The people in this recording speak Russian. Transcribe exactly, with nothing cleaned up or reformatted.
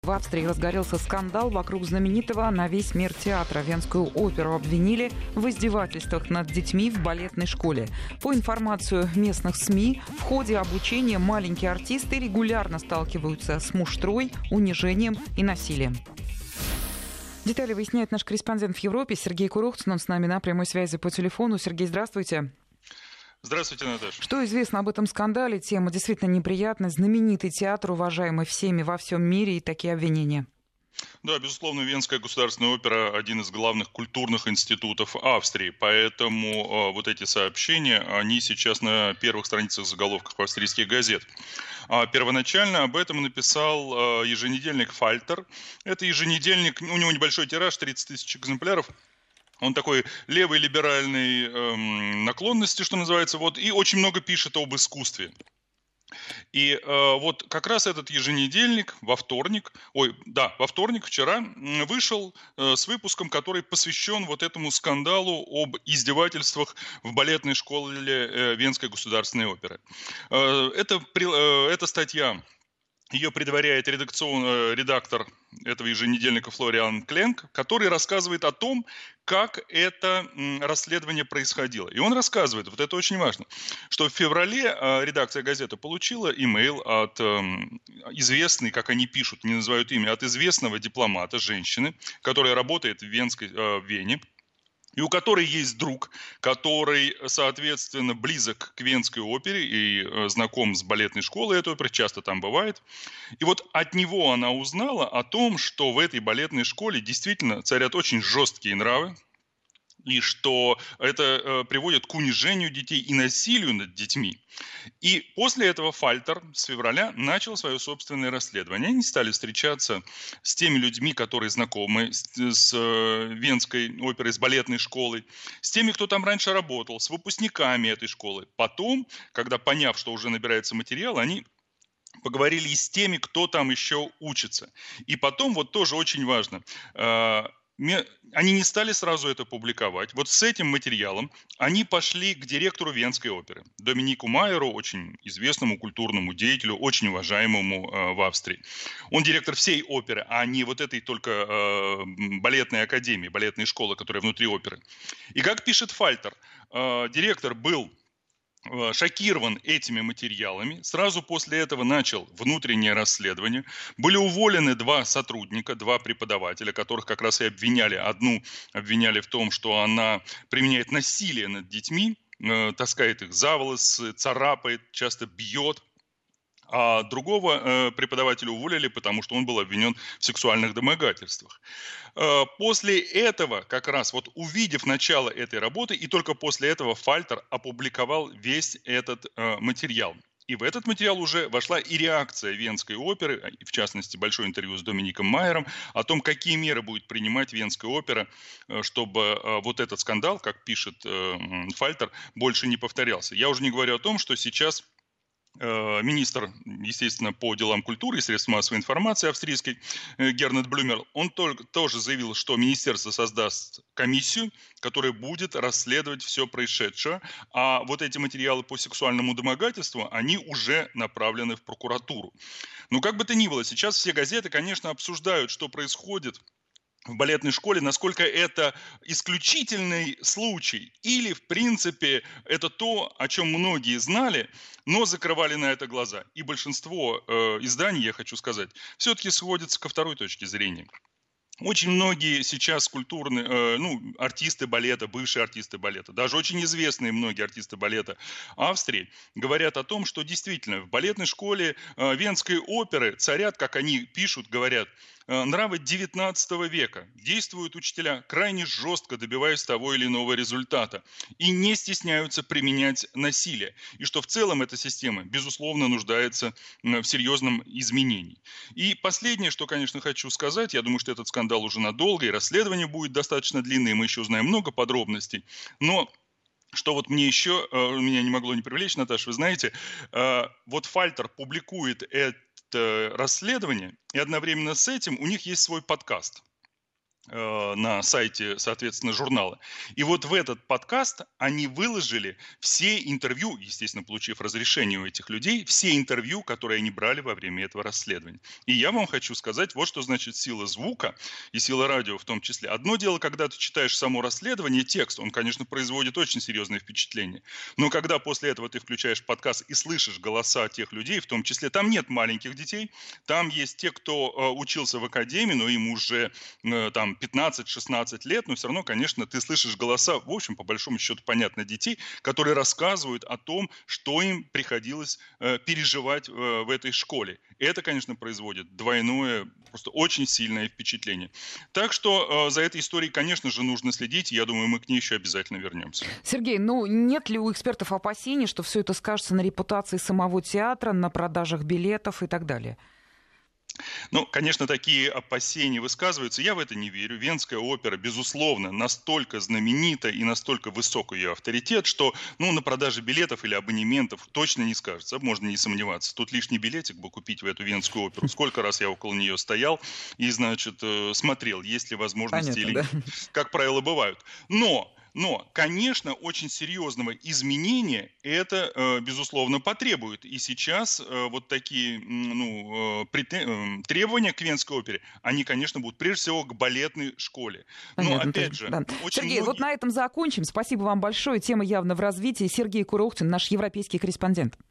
В Австрии разгорелся скандал вокруг знаменитого на весь мир театра. Венскую оперу обвинили в издевательствах над детьми в балетной школе. По информации местных СМИ, в ходе обучения маленькие артисты регулярно сталкиваются с муштрой, унижением и насилием. Детали выясняет наш корреспондент в Европе Сергей Курохцин. Он с нами на прямой связи по телефону. Сергей, здравствуйте. Здравствуйте, Наташа. Что известно об этом скандале? Тема действительно неприятная. Знаменитый театр, уважаемый всеми во всем мире, и такие обвинения. Да, безусловно, Венская государственная опера – один из главных культурных институтов Австрии, поэтому э, вот эти сообщения, они сейчас на первых страницах заголовков австрийских газет. А первоначально об этом написал э, еженедельник «Фальтер». Это еженедельник, у него небольшой тираж, тридцать тысяч экземпляров. Он такой левой либеральной эм, наклонности, что называется, вот, и очень много пишет об искусстве. И э, вот как раз этот еженедельник во вторник, ой, да, во вторник вчера вышел э, с выпуском, который посвящен вот этому скандалу об издевательствах в балетной школе э, Венской государственной оперы. Э, это, э, эта статья... Ее предваряет редакцион, редактор этого еженедельника Флориан Кленк, который рассказывает о том, как это расследование происходило. И он рассказывает, вот это очень важно, что в феврале редакция газеты получила имейл от известной, как они пишут, не называют имя, от известного дипломата, женщины, которая работает в, Венской, в Вене, и у которой есть друг, который, соответственно, близок к Венской опере и э, знаком с балетной школой этой оперы, часто там бывает. И вот от него она узнала о том, что в этой балетной школе действительно царят очень жесткие нравы, и что это э, приводит к унижению детей и насилию над детьми. И после этого Фальтер с февраля начал свое собственное расследование. Они стали встречаться с теми людьми, которые знакомы с, с э, Венской оперой, с балетной школой, с теми, кто там раньше работал, с выпускниками этой школы. Потом, когда поняв, что уже набирается материал, они поговорили и с теми, кто там еще учится. И потом, вот тоже очень важно, э, они не стали сразу это публиковать. Вот с этим материалом они пошли к директору Венской оперы, Доминику Майеру, очень известному культурному деятелю, очень уважаемому э, в Австрии. Он директор всей оперы, а не вот этой только э, балетной академии, балетной школы, которая внутри оперы. И как пишет Фальтер, э, директор был шокирован этими материалами. Сразу после этого начал внутреннее расследование. Были уволены два сотрудника, два преподавателя, которых как раз и обвиняли. Одну обвиняли в том, что она применяет насилие над детьми, э, таскает их за волосы, царапает, часто бьет. А другого э, преподавателя уволили, потому что он был обвинен в сексуальных домогательствах. Э, после этого, как раз вот увидев начало этой работы, и только после этого Фальтер опубликовал весь этот э, материал. И в этот материал уже вошла и реакция Венской оперы, в частности, большое интервью с Домиником Майером, о том, какие меры будет принимать Венская опера, чтобы вот этот скандал, как пишет э, Фальтер, больше не повторялся. Я уже не говорю о том, что сейчас министр, естественно, по делам культуры и средств массовой информации австрийской Гернет Блюмер, он только, тоже заявил, что министерство создаст комиссию, которая будет расследовать все происшедшее, а вот эти материалы по сексуальному домогательству, они уже направлены в прокуратуру. Но как бы то ни было, сейчас все газеты, конечно, обсуждают, что происходит в балетной школе, насколько это исключительный случай или, в принципе, это то, о чем многие знали, но закрывали на это глаза. И большинство э, изданий, я хочу сказать, все-таки сводится ко второй точке зрения. Очень многие сейчас культурные, э, ну, артисты балета, бывшие артисты балета, даже очень известные многие артисты балета Австрии говорят о том, что действительно в балетной школе э, Венской оперы царят, как они пишут, говорят, э, нравы девятнадцатого века. Действуют учителя крайне жестко, добиваясь того или иного результата, и не стесняются применять насилие. И что в целом эта система, безусловно, нуждается в серьезном изменении. И последнее, что, конечно, хочу сказать, я думаю, что этот скандал уже надолго, и расследование будет достаточно длинное, мы еще узнаем много подробностей, но что вот мне еще, меня не могло не привлечь, Наташа, вы знаете, вот Фальтер публикует это расследование, и одновременно с этим у них есть свой подкаст. на сайте, соответственно, журнала. И вот в этот подкаст они выложили все интервью, естественно, получив разрешение у этих людей, все интервью, которые они брали во время этого расследования. И я вам хочу сказать, вот что значит сила звука и сила радио в том числе. Одно дело, когда ты читаешь само расследование, текст, он, конечно, производит очень серьезное впечатление. Но когда после этого ты включаешь подкаст и слышишь голоса тех людей, в том числе, там нет маленьких детей, там есть те, кто э, учился в академии, но им уже э, там пятнадцать-шестнадцать лет, но все равно, конечно, ты слышишь голоса, в общем, по большому счету, понятно, детей, которые рассказывают о том, что им приходилось э, переживать э, в этой школе. Это, конечно, производит двойное, просто очень сильное впечатление. Так что э, за этой историей, конечно же, нужно следить, и я думаю, мы к ней еще обязательно вернемся. Сергей, ну нет ли у экспертов опасений, что все это скажется на репутации самого театра, на продажах билетов и так далее? Ну, конечно, такие опасения высказываются. Я в это не верю. Венская опера, безусловно, настолько знаменита и настолько высок ее авторитет, что ну, на продаже билетов или абонементов точно не скажется. Можно не сомневаться. Тут лишний билетик бы купить в эту Венскую оперу. Сколько раз я около нее стоял и, значит, смотрел, есть ли возможности или нет. Как правило, бывают. Но... Но, конечно, очень серьезного изменения это, э, безусловно, потребует. И сейчас э, вот такие ну, э, требования к Венской опере, они, конечно, будут прежде всего к балетной школе. Понятно, но, опять же, да. Сергей, многие... вот на этом закончим. Спасибо вам большое. Тема явно в развитии. Сергей Курохтин, наш европейский корреспондент.